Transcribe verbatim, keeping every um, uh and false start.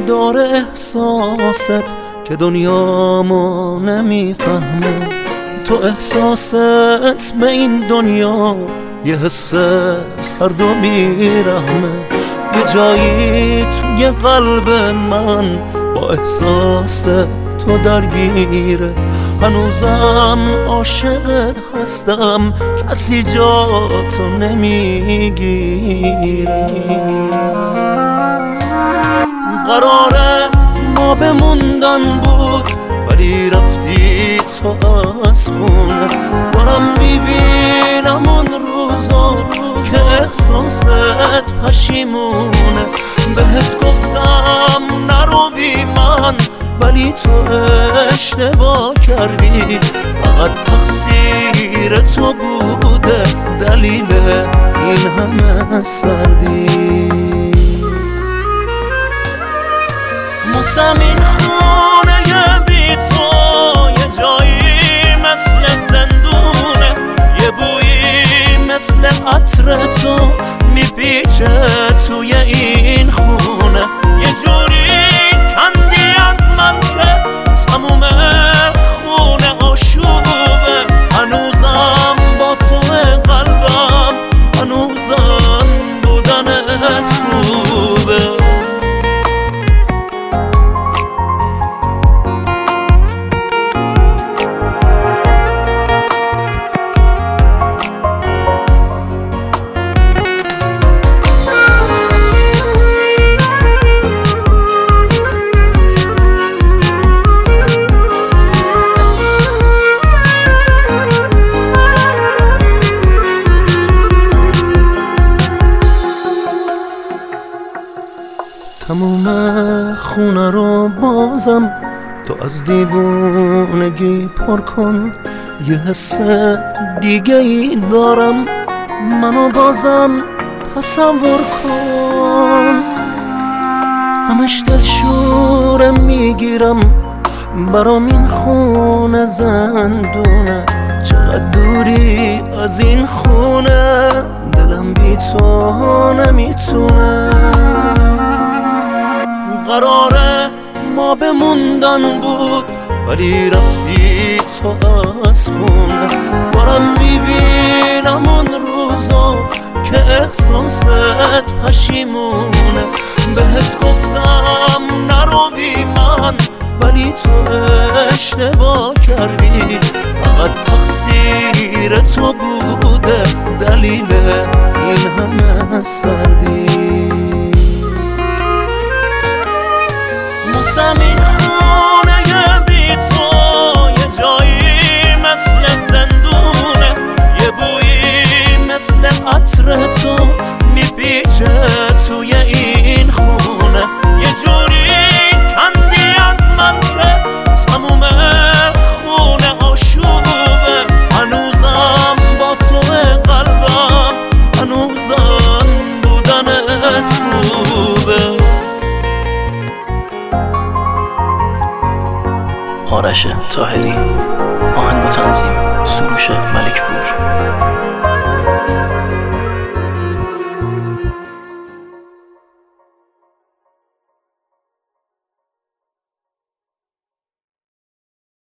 داره احساست که دنیامو نمیفهمه. تو احساست به این دنیا یه حس سرد و بیرحمه. یه جایی توی قلب من با احساس تو درگیره. هنوزم عاشقت هستم، کسی جا تو نمیگیره. قراره ما بموندن بود ولی رفتی تو از خونه. دارم میبینم اون روزا که احساست پشیمونه. بهت گفتم نرو بی من ولی تو اشتباه کردی. فقط تقصیر تو بوده دلیل این همه سردی. موسم این خونه بی تو یه جایی مثل زندونه. یه بویی مثل عطر تو میپیچه توی این خونه. یه جوری کندی از من که تموم خونه آشوبه. هنوزم با تو قلبم، هنوزم بودنت خوبه. تموم خونه رو بازم تو از دیوونگی پر کن. یه حس دیگه ای دارم، منو بازم تصور کن. همش دلشوره میگیرم برام این خونه زندونه. چقدر دوری از این خونه، دلم بی تو نمیتونه. قراره ما بموندن بود ولی رفتی تو از خونه. دارم میبینم اون روزا که احساست پشیمونه. بهت گفتم نرو بی من ولی تو اشتباه کردی. فقط تقصیر تو بوده دلیل این همه سردی. موسم این خونه بی تو یه جایی مثل زندونه. یه بویی مثل عطر تو میپیچه توی این خونه. یه جوری کندی از من که تموم خونه آشوبه. هنوزم با تو قلبم، هنوزم بودنت خوبه. آرش طاهری، آهنگ و تنظیم سروش ملکپور.